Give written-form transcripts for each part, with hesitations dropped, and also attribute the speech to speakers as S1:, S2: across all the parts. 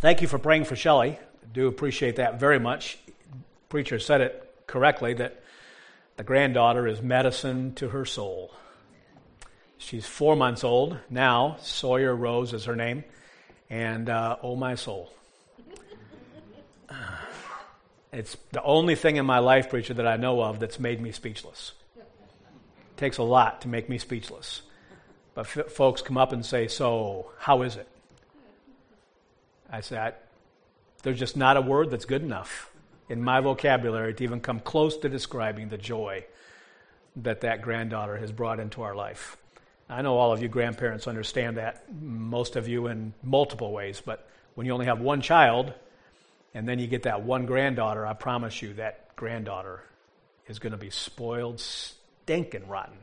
S1: Thank you for praying for Shelley. I do appreciate that very much. The preacher said it correctly that the granddaughter is medicine to her soul. She's 4 months old now. Sawyer Rose is her name. And oh my soul. It's the only thing in my life, preacher, that I know of that's made me speechless. It takes a lot to make me speechless. But folks come up and say, so how is it? I say, there's just not a word that's good enough in my vocabulary to even come close to describing the joy that granddaughter has brought into our life. I know all of you grandparents understand that, most of you in multiple ways, but when you only have one child and then you get that one granddaughter, I promise you that granddaughter is going to be spoiled, stinking rotten.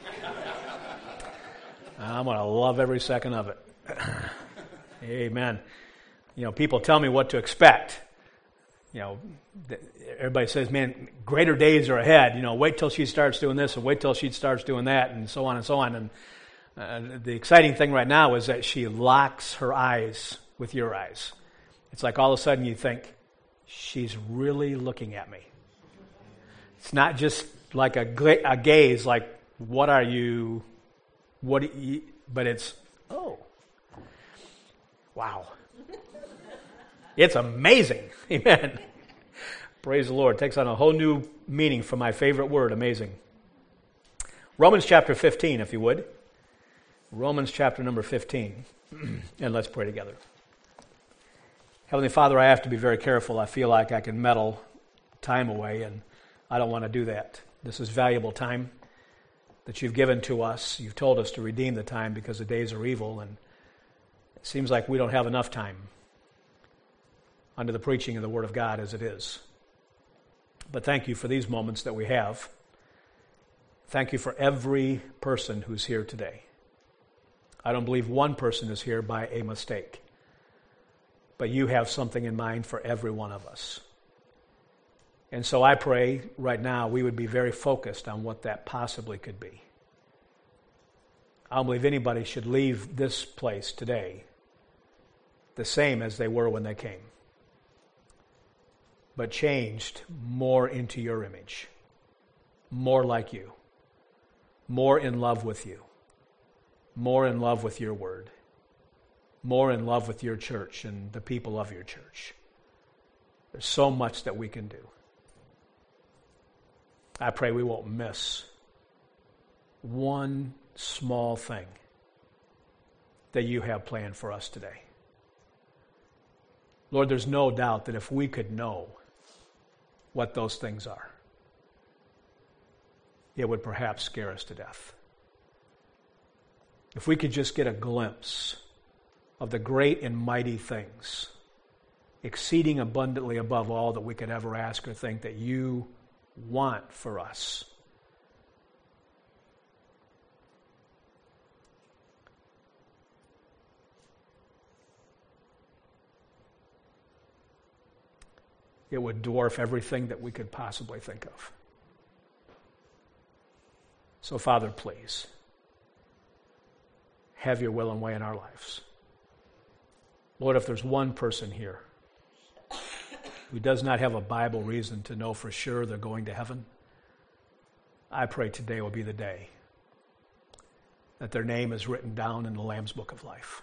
S1: I'm going to love every second of it. Amen. You know, people tell me what to expect. You know, everybody says, man, greater days are ahead. You know, wait till she starts doing this and wait till she starts doing that and so on and so on. And the exciting thing right now is that she locks her eyes with your eyes. It's like all of a sudden you think, she's really looking at me. It's not just like a gaze, like, what are you, but it's, oh, wow. It's amazing. Amen. Praise the Lord. It takes on a whole new meaning from my favorite word, amazing. Romans chapter 15, if you would. Romans chapter number 15. And let's pray together. Heavenly Father, I have to be very careful. I feel like I can meddle time away, and I don't want to do that. This is valuable time that you've given to us. You've told us to redeem the time because the days are evil, and it seems like we don't have enough time under the preaching of the Word of God as it is. But thank you for these moments that we have. Thank you for every person who's here today. I don't believe one person is here by a mistake. But you have something in mind for every one of us. And so I pray right now we would be very focused on what that possibly could be. I don't believe anybody should leave this place today the same as they were when they came, but changed more into your image, more like you, more in love with you, more in love with your word, more in love with your church and the people of your church. There's so much that we can do. I pray we won't miss one small thing that you have planned for us today. Lord, there's no doubt that if we could know what those things are, it would perhaps scare us to death. If we could just get a glimpse of the great and mighty things, exceeding abundantly above all that we could ever ask or think, that you want for us. It would dwarf everything that we could possibly think of. So, Father, please, have your will and way in our lives. Lord, if there's one person here who does not have a Bible reason to know for sure they're going to heaven, I pray today will be the day that their name is written down in the Lamb's Book of Life.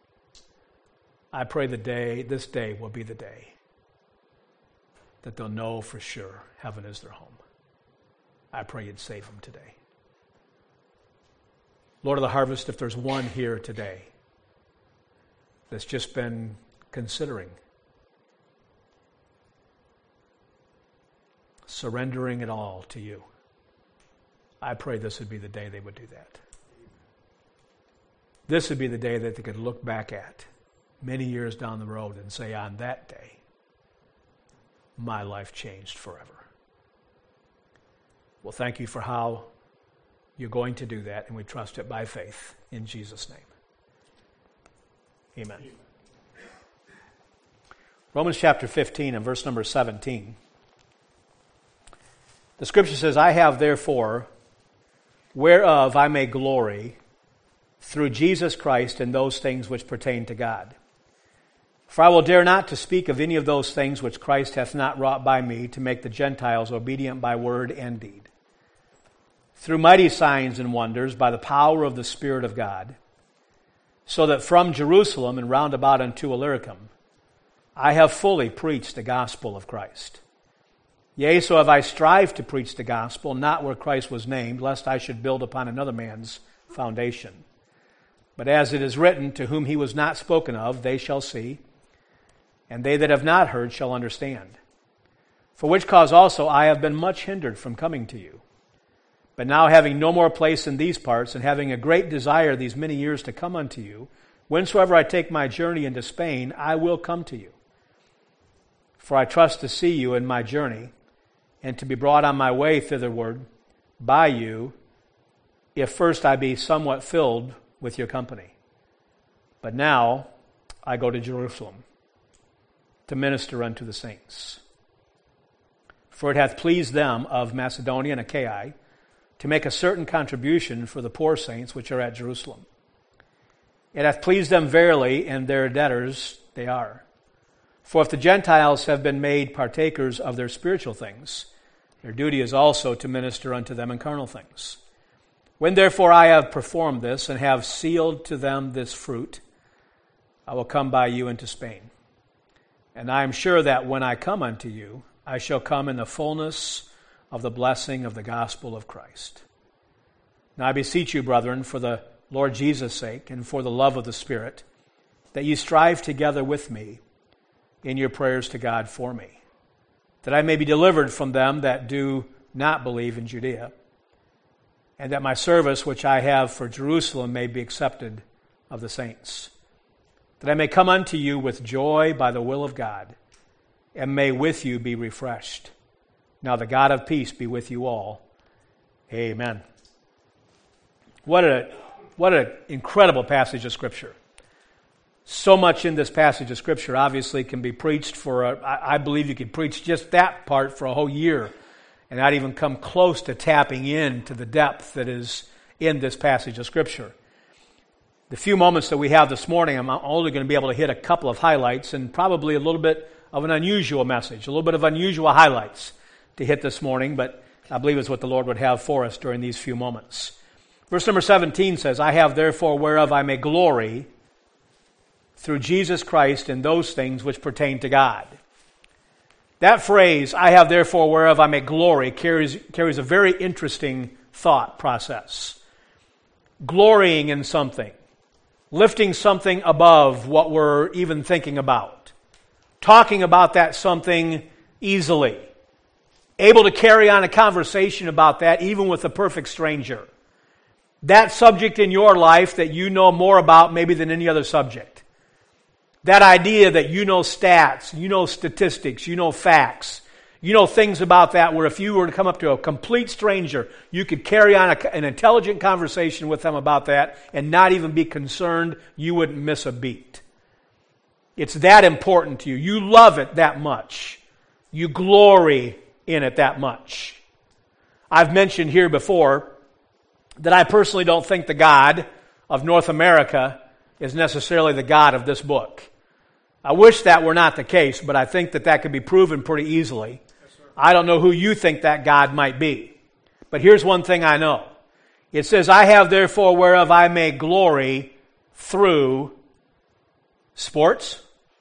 S1: I pray this day will be the day that they'll know for sure heaven is their home. I pray you'd save them today. Lord of the harvest, if there's one here today that's just been considering surrendering it all to you, I pray this would be the day they would do that. This would be the day that they could look back at many years down the road and say, on that day, my life changed forever. Well, thank you for how you're going to do that, and we trust it by faith in Jesus' name. Amen. Romans chapter 15 and verse number 17. The scripture says, I have therefore, whereof I may glory, through Jesus Christ in those things which pertain to God. For I will dare not to speak of any of those things which Christ hath not wrought by me, to make the Gentiles obedient by word and deed, through mighty signs and wonders, by the power of the Spirit of God, so that from Jerusalem and round about unto Illyricum I have fully preached the gospel of Christ. Yea, so have I strived to preach the gospel, not where Christ was named, lest I should build upon another man's foundation. But as it is written, to whom he was not spoken of, they shall see, and they that have not heard shall understand. For which cause also I have been much hindered from coming to you. But now having no more place in these parts, and having a great desire these many years to come unto you, whensoever I take my journey into Spain, I will come to you. For I trust to see you in my journey, and to be brought on my way thitherward by you, if first I be somewhat filled with your company. But now I go to Jerusalem to minister unto the saints. For it hath pleased them of Macedonia and Achaia to make a certain contribution for the poor saints which are at Jerusalem. It hath pleased them verily, and their debtors they are. For if the Gentiles have been made partakers of their spiritual things, their duty is also to minister unto them in carnal things. When therefore I have performed this, and have sealed to them this fruit, I will come by you into Spain. And I am sure that when I come unto you, I shall come in the fullness of the blessing of the gospel of Christ. Now I beseech you, brethren, for the Lord Jesus' sake, and for the love of the Spirit, that ye strive together with me in your prayers to God for me, that I may be delivered from them that do not believe in Judea, and that my service which I have for Jerusalem may be accepted of the saints, that I may come unto you with joy by the will of God, and may with you be refreshed. Now the God of peace be with you all. Amen. What an incredible passage of Scripture. So much in this passage of Scripture obviously can be preached I believe you could preach just that part for a whole year and not even come close to tapping into the depth that is in this passage of Scripture. The few moments that we have this morning, I'm only going to be able to hit a couple of highlights and probably a little bit of an unusual message, a little bit of unusual highlights to hit this morning, but I believe it's what the Lord would have for us during these few moments. Verse number 17 says, I have therefore whereof I may glory through Jesus Christ in those things which pertain to God. That phrase, I have therefore whereof I may glory, carries a very interesting thought process. Glorying in something, lifting something above what we're even thinking about, talking about that something easily, able to carry on a conversation about that even with a perfect stranger. That subject in your life that you know more about maybe than any other subject. That idea that you know stats, you know statistics, you know facts, you know things about that where if you were to come up to a complete stranger, you could carry on an intelligent conversation with them about that and not even be concerned, you wouldn't miss a beat. It's that important to you. You love it that much. You glory in it that much. I've mentioned here before that I personally don't think the God of North America is necessarily the God of this book. I wish that were not the case, but I think that could be proven pretty easily. Yes, I don't know who you think that God might be. But here's one thing I know. It says, I have therefore whereof I may glory through sports.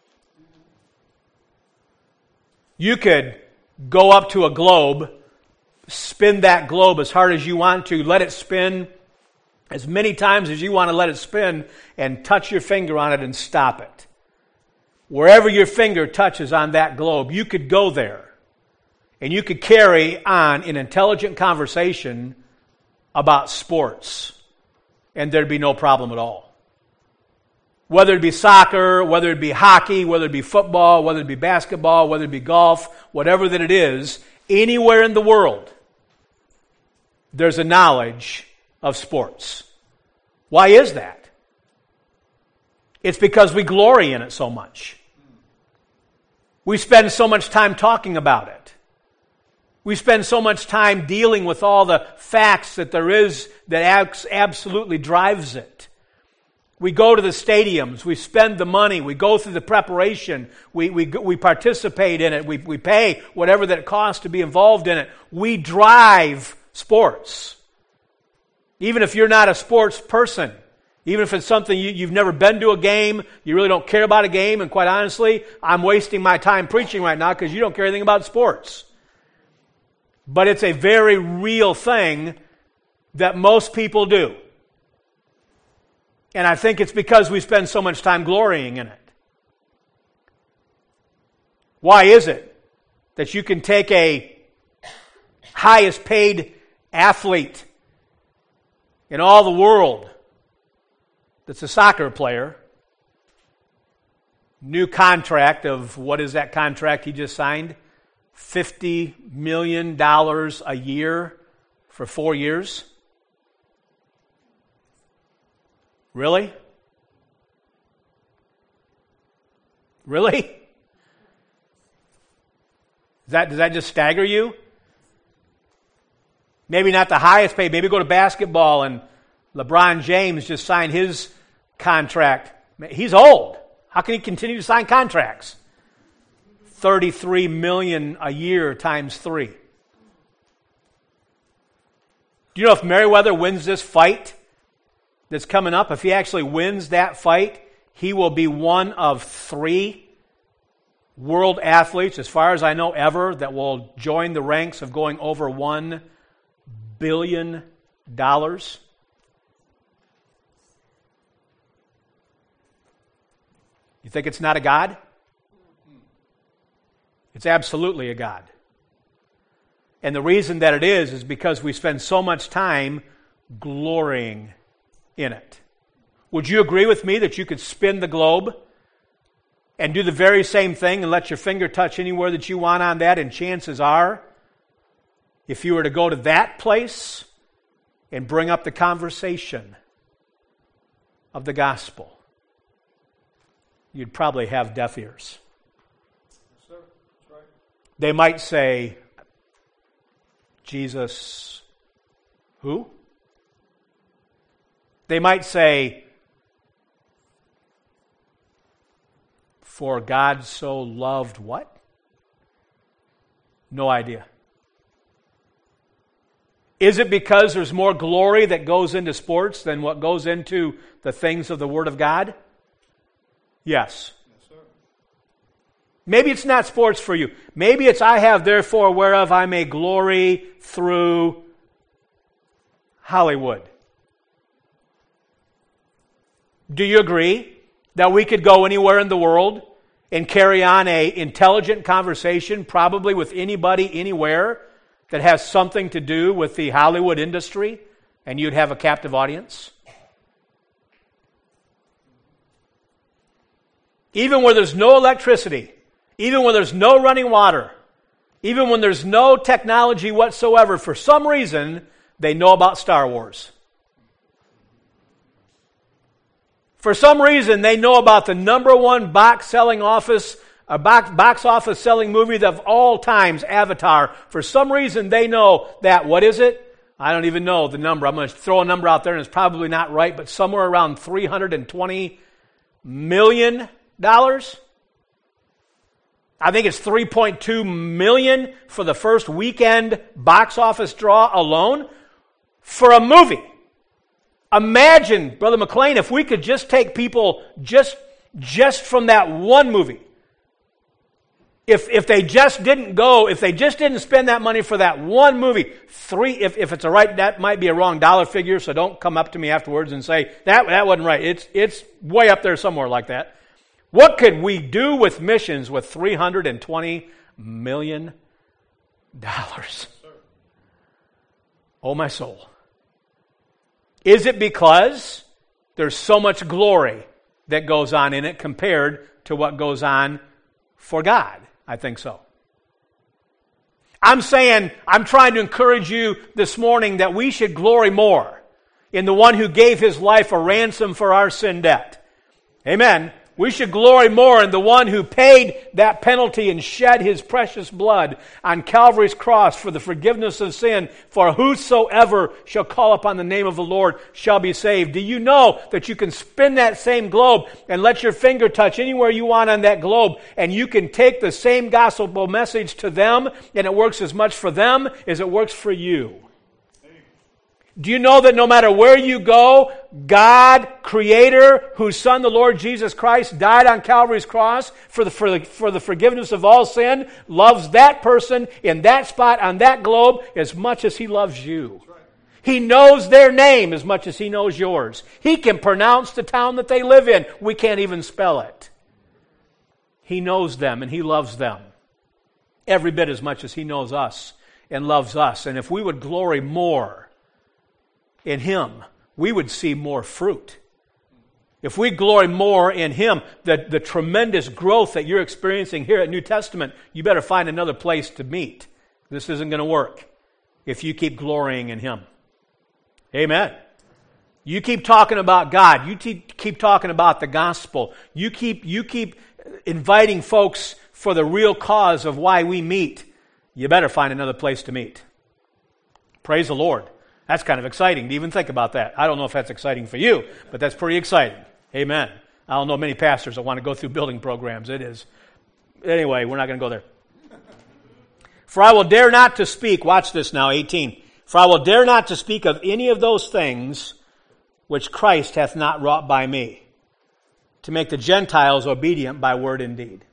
S1: You could go up to a globe, spin that globe as hard as you want to, let it spin as many times as you want to let it spin, and touch your finger on it and stop it. Wherever your finger touches on that globe, you could go there, and you could carry on an intelligent conversation about sports, and there'd be no problem at all. Whether it be soccer, whether it be hockey, whether it be football, whether it be basketball, whether it be golf, whatever that it is, anywhere in the world, there's a knowledge of sports. Why is that? It's because we glory in it so much. We spend so much time talking about it. We spend so much time dealing with all the facts that there is that absolutely drives it. We go to the stadiums. We spend the money. We go through the preparation. We participate in it. We pay whatever that it costs to be involved in it. We drive sports. Even if you're not a sports person, even if it's something you've never been to a game, you really don't care about a game, and quite honestly, I'm wasting my time preaching right now because you don't care anything about sports. But it's a very real thing that most people do. And I think it's because we spend so much time glorying in it. Why is it that you can take a highest paid athlete in all the world that's a soccer player, new contract of, what is that contract he just signed? $50 million a year for 4 years? Really? Really? Does that just stagger you? Maybe not the highest paid. Maybe go to basketball and LeBron James just signed his contract. He's old. How can he continue to sign contracts? $33 million a year times 3. Do you know if Mayweather wins this fight that's coming up, if he actually wins that fight, he will be one of 3 world athletes, as far as I know ever, that will join the ranks of going over $1 billion. You think it's not a God? It's absolutely a God. And the reason that it is because we spend so much time glorying in it. Would you agree with me that you could spin the globe and do the very same thing and let your finger touch anywhere that you want on that, and chances are, if you were to go to that place and bring up the conversation of the gospel, you'd probably have deaf ears.
S2: Yes, sir. That's right.
S1: They might say, Jesus, who? They might say, for God so loved what? No idea. Is it because there's more glory that goes into sports than what goes into the things of the Word of God? Yes.
S2: Yes, sir.
S1: Maybe it's not sports for you. Maybe it's I have therefore whereof I may glory through Hollywood. Do you agree that we could go anywhere in the world and carry on an intelligent conversation, probably with anybody, anywhere, that has something to do with the Hollywood industry, and you'd have a captive audience? Even where there's no electricity, even when there's no running water, even when there's no technology whatsoever, for some reason, they know about Star Wars. For some reason, they know about the number one box office selling movie of all times, Avatar. For some reason, they know that. What is it? I don't even know the number. I'm going to throw a number out there, and it's probably not right, but somewhere around $320 million. I think it's 3.2 million for the first weekend box office draw alone for a movie. Imagine, Brother McLean, if we could just take people just from that one movie. If they just didn't go, if they just didn't spend that money for that one movie, if it's a right, that might be a wrong dollar figure, so don't come up to me afterwards and say, that wasn't right. It's way up there somewhere like that. What could we do with missions with $320 million? Oh, my soul. Is it because there's so much glory that goes on in it compared to what goes on for God? I think so. I'm trying to encourage you this morning that we should glory more in the one who gave his life a ransom for our sin debt. Amen. We should glory more in the one who paid that penalty and shed his precious blood on Calvary's cross for the forgiveness of sin. For whosoever shall call upon the name of the Lord shall be saved. Do you know that you can spin that same globe and let your finger touch anywhere you want on that globe, and you can take the same gospel message to them, and it works as much for them as it works for you? Do you know that no matter where you go, God, Creator, whose Son, the Lord Jesus Christ, died on Calvary's cross for the forgiveness of all sin, loves that person in that spot on that globe as much as He loves you. He knows their name as much as He knows yours. He can pronounce the town that they live in. We can't even spell it. He knows them and He loves them every bit as much as He knows us and loves us. And if we would glory more in Him, we would see more fruit. If we glory more in Him, the tremendous growth that you're experiencing here at New Testament, you better find another place to meet. This isn't going to work if you keep glorying in Him. Amen. You keep talking about God. You keep talking about the gospel. You keep inviting folks for the real cause of why we meet. You better find another place to meet. Praise the Lord. That's kind of exciting to even think about that. I don't know if that's exciting for you, but that's pretty exciting. Amen. I don't know many pastors that want to go through building programs. It is. Anyway, we're not going to go there. For I will dare not to speak, watch this now, 18. For I will dare not to speak of any of those things which Christ hath not wrought by me, to make the Gentiles obedient by word and deed.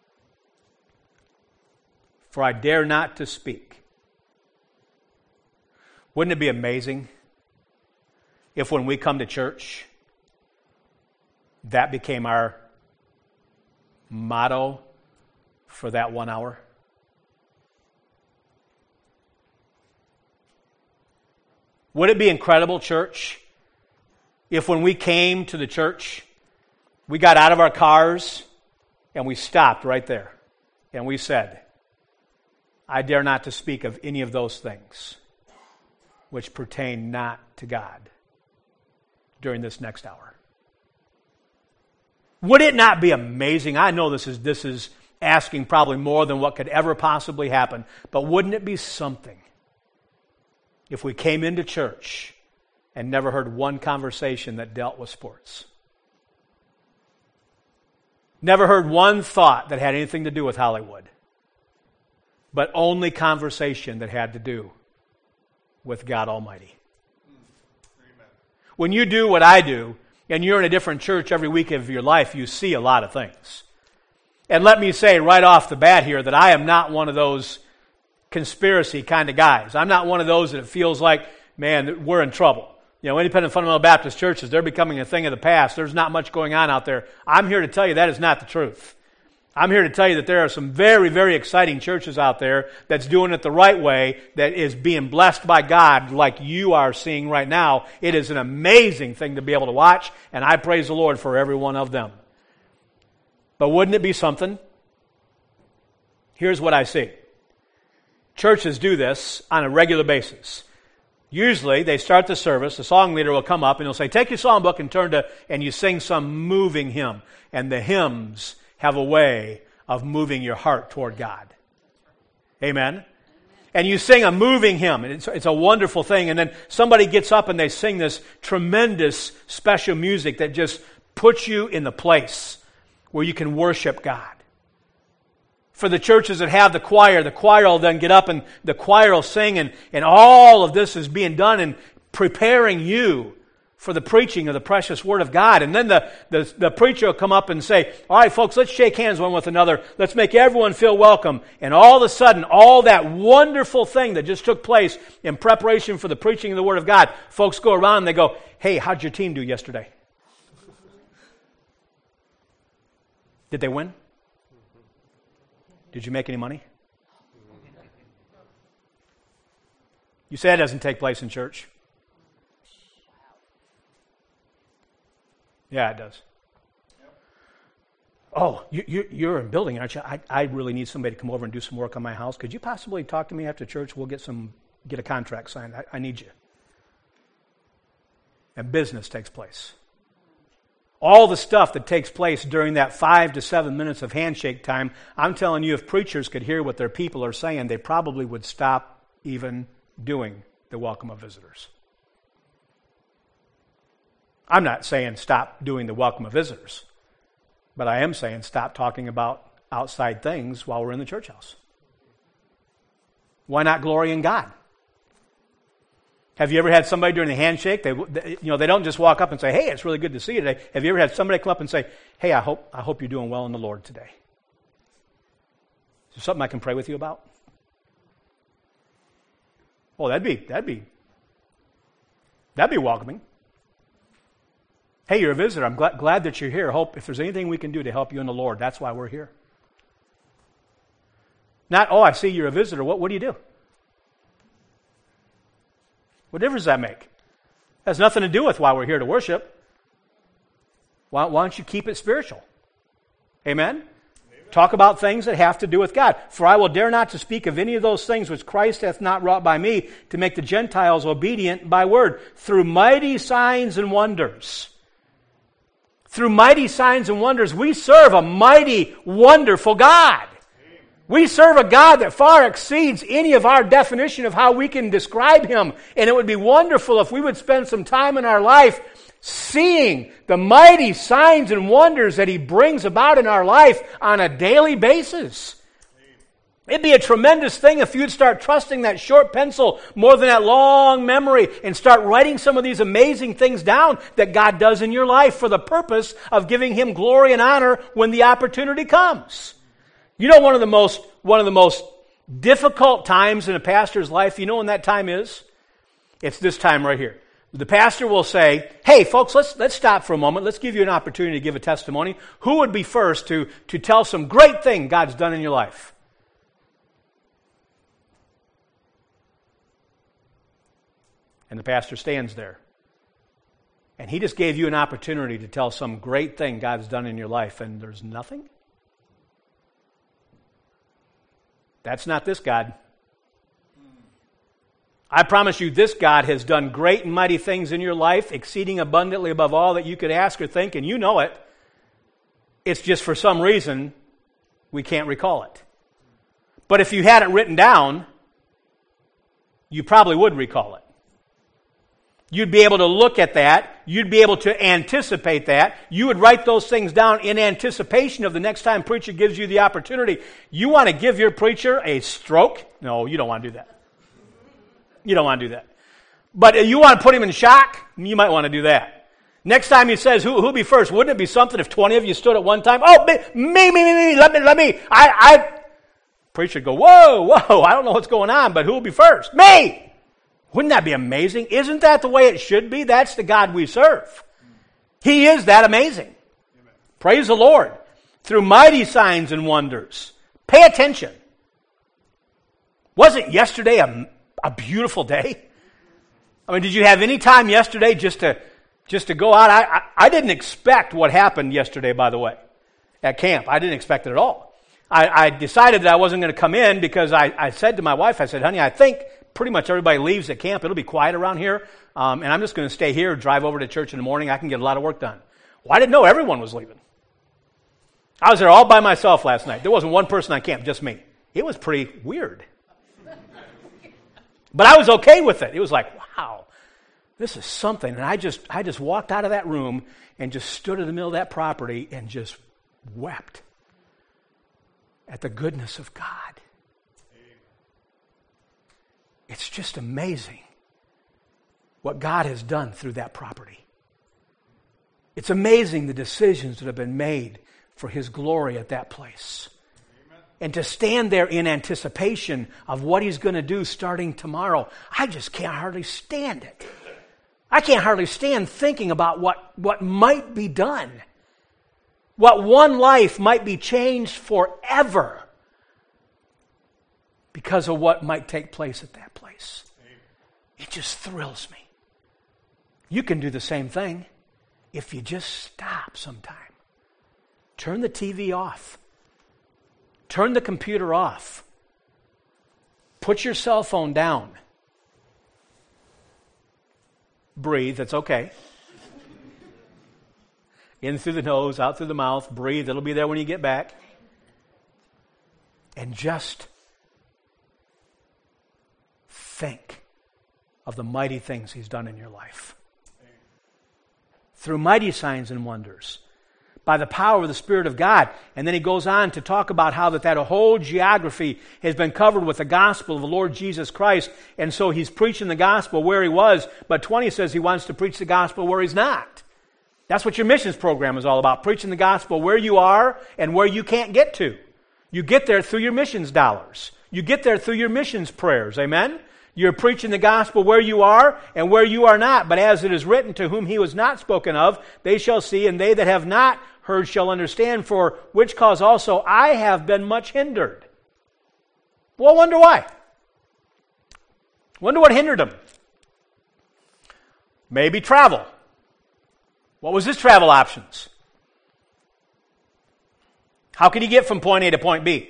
S1: For I dare not to speak. Wouldn't it be amazing if when we come to church, that became our motto for that 1 hour? Would it be incredible, church, if when we came to the church, we got out of our cars and we stopped right there and we said, I dare not to speak of any of those things which pertain not to God during this next hour. Would it not be amazing? I know this is asking probably more than what could ever possibly happen, but wouldn't it be something if we came into church and never heard one conversation that dealt with sports? Never heard one thought that had anything to do with Hollywood, but only conversation that had to do with God Almighty. Amen. When you do what I do, and you're in a different church every week of your life, you see a lot of things. And let me say right off the bat here that I am not one of those conspiracy kind of guys. I'm not one of those that it feels like, man, we're in trouble. You know, independent fundamental Baptist churches, they're becoming a thing of the past. There's not much going on out there. I'm here to tell you that is not the truth. I'm here to tell you that there are some very, very exciting churches out there that's doing it the right way, that is being blessed by God like you are seeing right now. It is an amazing thing to be able to watch, and I praise the Lord for every one of them. But wouldn't it be something? Here's what I see. Churches do this on a regular basis. Usually, they start the service, the song leader will come up and he'll say, take your song book and turn to, and you sing some moving hymn. And the hymns have a way of moving your heart toward God. Amen? And you sing a moving hymn, and it's a wonderful thing. And then somebody gets up and they sing this tremendous special music that just puts you in the place where you can worship God. For the churches that have the choir will then get up and the choir will sing, and all of this is being done in preparing you for the preaching of the precious Word of God. And then the preacher will come up and say, all right, folks, let's shake hands one with another. Let's make everyone feel welcome. And all of a sudden, all that wonderful thing that just took place in preparation for the preaching of the Word of God, folks go around and they go, hey, how'd your team do yesterday? Did they win? Did you make any money? You say that doesn't take place in church. Yeah, it does. Oh, you're in building, aren't you? I really need somebody to come over and do some work on my house. Could you possibly talk to me after church? We'll get a contract signed. I need you. And business takes place. All the stuff that takes place during that 5 to 7 minutes of handshake time, I'm telling you, if preachers could hear what their people are saying, they probably would stop even doing the welcome of visitors. I'm not saying stop doing the welcome of visitors, but I am saying stop talking about outside things while we're in the church house. Why not glory in God? Have you ever had somebody during the handshake? They don't just walk up and say, "Hey, it's really good to see you today." Have you ever had somebody come up and say, "Hey, I hope you're doing well in the Lord today"? Is there something I can pray with you about? Oh, that'd be welcoming. Hey, you're a visitor. I'm glad that you're here. Hope if there's anything we can do to help you in the Lord, that's why we're here. Not, "Oh, I see you're a visitor. What do you do?" What difference does that make? It has nothing to do with why we're here to worship. Why don't you keep it spiritual? Amen? Amen? Talk about things that have to do with God. "For I will dare not to speak of any of those things which Christ hath not wrought by me, to make the Gentiles obedient by word, through mighty signs and wonders." Through mighty signs and wonders, we serve a mighty, wonderful God. We serve a God that far exceeds any of our definition of how we can describe Him. And it would be wonderful if we would spend some time in our life seeing the mighty signs and wonders that He brings about in our life on a daily basis. It'd be a tremendous thing if you'd start trusting that short pencil more than that long memory and start writing some of these amazing things down that God does in your life for the purpose of giving Him glory and honor when the opportunity comes. You know, one of the most difficult times in a pastor's life, you know when that time is? It's this time right here. The pastor will say, "Hey folks, let's stop for a moment. Let's give you an opportunity to give a testimony. Who would be first to tell some great thing God's done in your life?" And the pastor stands there. And he just gave you an opportunity to tell some great thing God's done in your life, and there's nothing? That's not this God. I promise you, this God has done great and mighty things in your life, exceeding abundantly above all that you could ask or think, and you know it. It's just for some reason we can't recall it. But if you had it written down, you probably would recall it. You'd be able to look at that. You'd be able to anticipate that. You would write those things down in anticipation of the next time preacher gives you the opportunity. You want to give your preacher a stroke? No, you don't want to do that. You don't want to do that. But you want to put him in shock? You might want to do that. Next time he says, who'll be first? Wouldn't it be something if 20 of you stood at one time? "Oh, me, let me. Preacher would go, whoa, I don't know what's going on, but who'll be first? Me! Wouldn't that be amazing? Isn't that the way it should be? That's the God we serve. He is that amazing. Amen. Praise the Lord. Through mighty signs and wonders. Pay attention. Wasn't yesterday a beautiful day? I mean, did you have any time yesterday just to go out? I didn't expect what happened yesterday, by the way, at camp. I didn't expect it at all. I decided that I wasn't going to come in because I said to my wife, I said, "Honey, I think pretty much everybody leaves at camp. It'll be quiet around here, and I'm just going to stay here, drive over to church in the morning. I can get a lot of work done." Well, I didn't know everyone was leaving. I was there all by myself last night. There wasn't one person on camp, just me. It was pretty weird. But I was okay with it. It was like, wow, this is something. And I just walked out of that room and just stood in the middle of that property and just wept at the goodness of God. It's just amazing what God has done through that property. It's amazing the decisions that have been made for His glory at that place. Amen. And to stand there in anticipation of what He's going to do starting tomorrow, I just can't hardly stand it. I can't hardly stand thinking about what might be done. What one life might be changed forever because of what might take place at that place. It just thrills me. You can do the same thing if you just stop sometime. Turn the TV off. Turn the computer off. Put your cell phone down. Breathe, it's okay. In through the nose, out through the mouth. Breathe. It'll be there when you get back. And just think of the mighty things He's done in your life. Through mighty signs and wonders. By the power of the Spirit of God. And then he goes on to talk about how that whole geography has been covered with the gospel of the Lord Jesus Christ. And so he's preaching the gospel where he was. But 20 says he wants to preach the gospel where he's not. That's what your missions program is all about. Preaching the gospel where you are and where you can't get to. You get there through your missions dollars. You get there through your missions prayers. Amen? You're preaching the gospel where you are and where you are not. But as it is written, to whom he was not spoken of, they shall see, and they that have not heard shall understand, for which cause also I have been much hindered. Well, I wonder why. Wonder what hindered him. Maybe travel. What was his travel options? How could he get from point A to point B?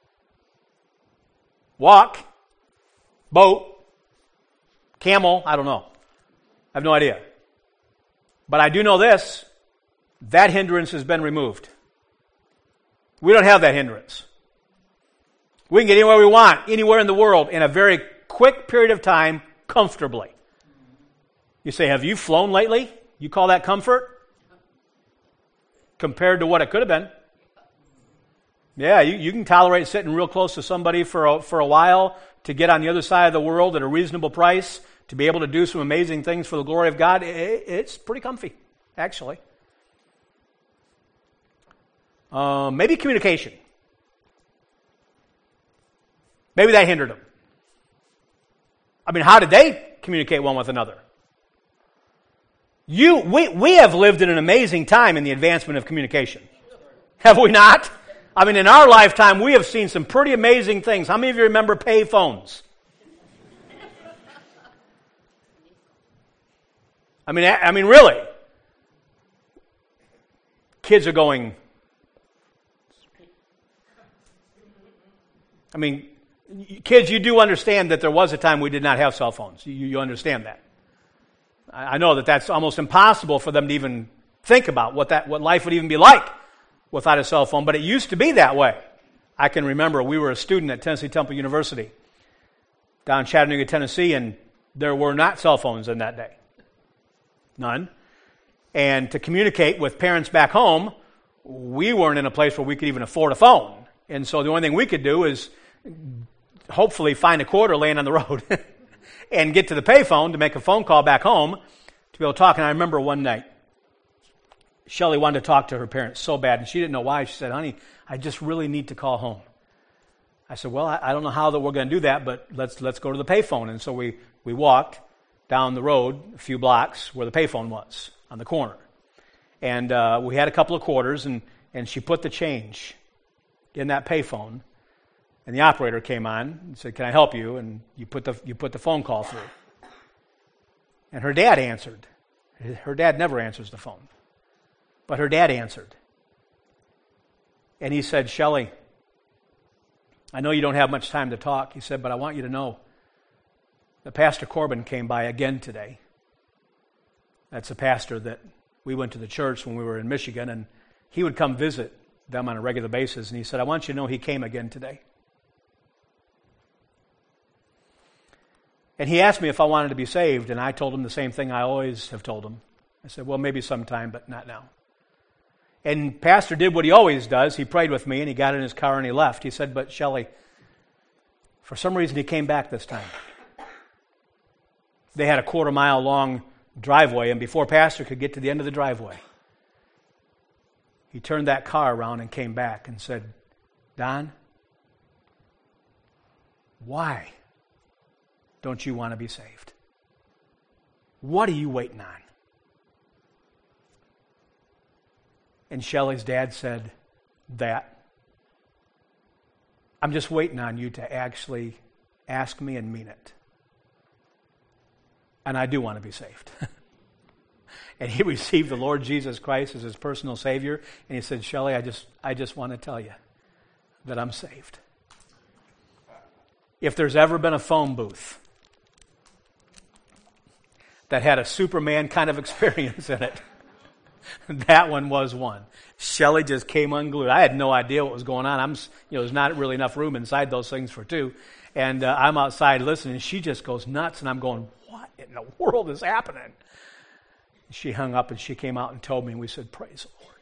S1: Walk, boat, camel, I don't know. I have no idea. But I do know this. That hindrance has been removed. We don't have that hindrance. We can get anywhere we want, anywhere in the world, in a very quick period of time, comfortably. You say, have you flown lately? You call that comfort? Compared to what it could have been. Yeah, you can tolerate sitting real close to somebody for a while to get on the other side of the world at a reasonable price, to be able to do some amazing things for the glory of God. It's pretty comfy, actually. Maybe communication. Maybe that hindered them. I mean, how did they communicate one with another? We have lived in an amazing time in the advancement of communication. Have we not? I mean, in our lifetime, we have seen some pretty amazing things. How many of you remember pay phones? I mean, really. Kids are going... I mean, kids, you do understand that there was a time we did not have cell phones. You understand that. I know that that's almost impossible for them to even think about what life would even be like without a cell phone, but it used to be that way. I can remember we were a student at Tennessee Temple University down in Chattanooga, Tennessee, and there were not cell phones in that day. None. And to communicate with parents back home, we weren't in a place where we could even afford a phone. And so the only thing we could do is hopefully find a quarter laying on the road and get to the payphone to make a phone call back home to be able to talk. And I remember one night, Shelley wanted to talk to her parents so bad, and she didn't know why. She said, honey, I just really need to call home. I said, well, I don't know how that we're going to do that, but let's go to the payphone. And so we walked down the road a few blocks where the payphone was, on the corner. And we had a couple of quarters, and she put the change in that payphone. And the operator came on and said, can I help you? And you put the phone call through. And her dad answered. Her dad never answers the phone. But her dad answered. And he said, Shelley, I know you don't have much time to talk. He said, but I want you to know that Pastor Corbin came by again today. That's a pastor that we went to the church when we were in Michigan, and he would come visit them on a regular basis. And he said, I want you to know he came again today. And he asked me if I wanted to be saved, and I told him the same thing I always have told him. I said, well, maybe sometime, but not now. And Pastor did what he always does. He prayed with me, and he got in his car, and he left. He said, but Shelley, for some reason he came back this time. They had a quarter-mile long driveway, and before Pastor could get to the end of the driveway, he turned that car around and came back and said, Don, why don't you want to be saved? What are you waiting on? And Shelley's dad said that. I'm just waiting on you to actually ask me and mean it. And I do want to be saved. And he received the Lord Jesus Christ as his personal Savior. And he said, Shelley, I just want to tell you that I'm saved. If there's ever been a phone booth that had a Superman kind of experience in it, That one was one. Shelley just came unglued. I had no idea what was going on. There's not really enough room inside those things for two. And I'm outside listening. She just goes nuts. And I'm going, what in the world is happening? She hung up and she came out and told me. And we said, praise the Lord.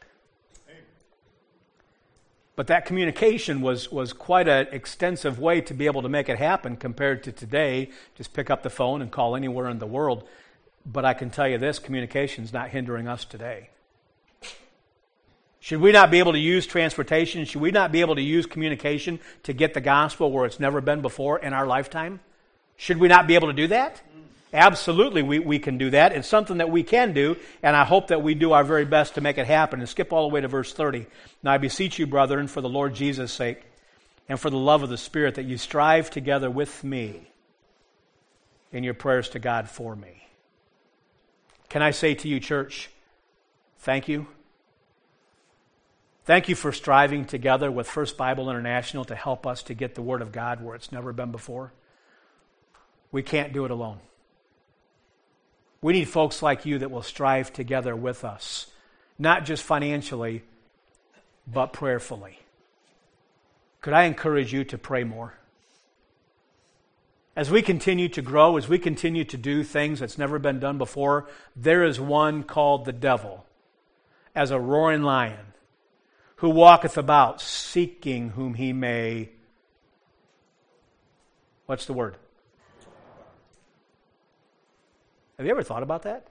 S1: But that communication was quite an extensive way to be able to make it happen compared to today. Just pick up the phone and call anywhere in the world. But I can tell you this, communication is not hindering us today. Should we not be able to use transportation? Should we not be able to use communication to get the gospel where it's never been before in our lifetime? Should we not be able to do that? Absolutely, we can do that. It's something that we can do, and I hope that we do our very best to make it happen. And skip all the way to verse 30. Now I beseech you, brethren, for the Lord Jesus' sake, and for the love of the Spirit, that you strive together with me in your prayers to God for me. Can I say to you, church, thank you. Thank you for striving together with First Bible International to help us to get the Word of God where it's never been before. We can't do it alone. We need folks like you that will strive together with us, not just financially, but prayerfully. Could I encourage you to pray more? As we continue to grow, as we continue to do things that's never been done before, there is one called the devil, as a roaring lion, who walketh about seeking whom he may, what's the word? Have you ever thought about that?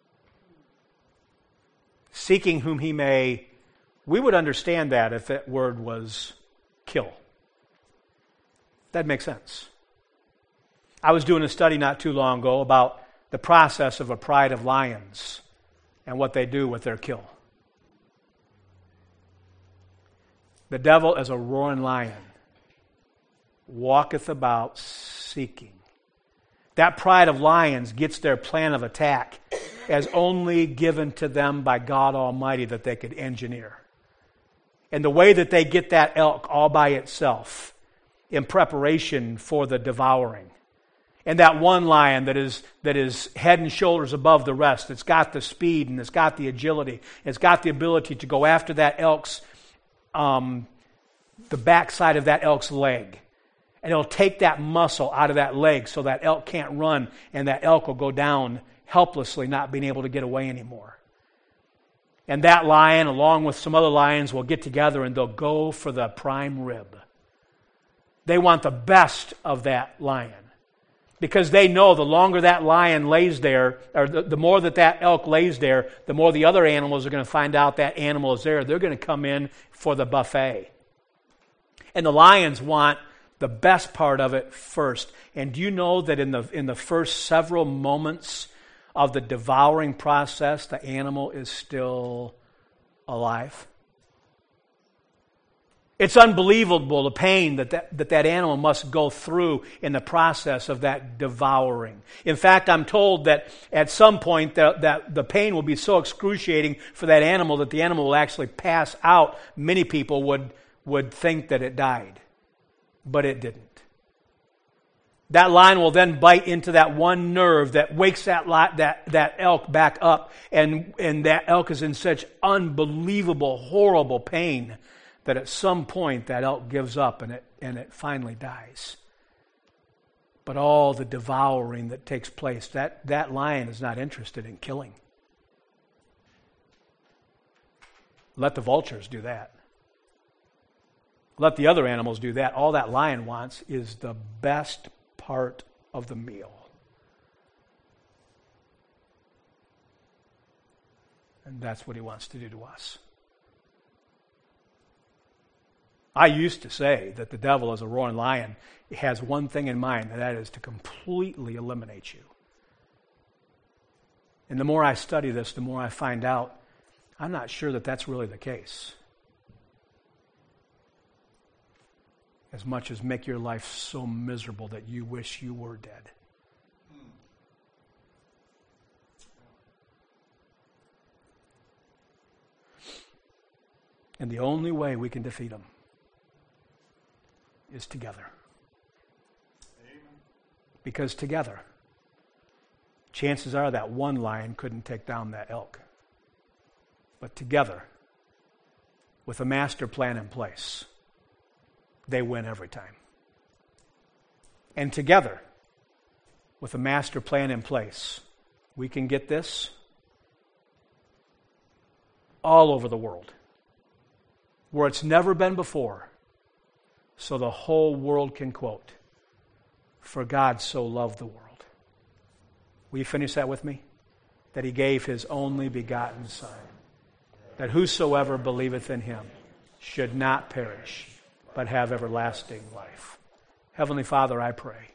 S1: Seeking whom he may, we would understand that if that word was kill. That makes sense. I was doing a study not too long ago about the process of a pride of lions and what they do with their kill. The devil, as a roaring lion, walketh about seeking. That pride of lions gets their plan of attack as only given to them by God Almighty that they could engineer. And the way that they get that elk all by itself in preparation for the devouring. And that one lion that is head and shoulders above the rest, it's got the speed and it's got the agility, it's got the ability to go after that elk's the backside of that elk's leg. And it'll take that muscle out of that leg so that elk can't run and that elk will go down helplessly, not being able to get away anymore. And that lion, along with some other lions, will get together and they'll go for the prime rib. They want the best of that lion. Because they know the longer that lion lays there, or the more that elk lays there, the more the other animals are going to find out that animal is there. They're going to come in for the buffet. And the lions want the best part of it first. And do you know that in the first several moments of the devouring process, the animal is still alive? It's unbelievable the pain that animal must go through in the process of that devouring. In fact, I'm told that at some point that the pain will be so excruciating for that animal that the animal will actually pass out. Many people would think that it died, but it didn't. That lion will then bite into that one nerve that wakes that elk back up, and that elk is in such unbelievable, horrible pain that at some point that elk gives up and it finally dies. But all the devouring that takes place, that lion is not interested in killing. Let the vultures do that. Let the other animals do that. All that lion wants is the best part of the meal. And that's what he wants to do to us. I used to say that the devil, as a roaring lion, has one thing in mind, and that is to completely eliminate you. And the more I study this, the more I find out I'm not sure that that's really the case. As much as make your life so miserable that you wish you were dead. And the only way we can defeat him is together. Amen. Because together, chances are that one lion couldn't take down that elk. But together, with a master plan in place, they win every time. And together, with a master plan in place, we can get this all over the world, where it's never been before, so the whole world can quote, "For God so loved the world." Will you finish that with me? That He gave His only begotten Son, that whosoever believeth in Him should not perish, but have everlasting life. Heavenly Father, I pray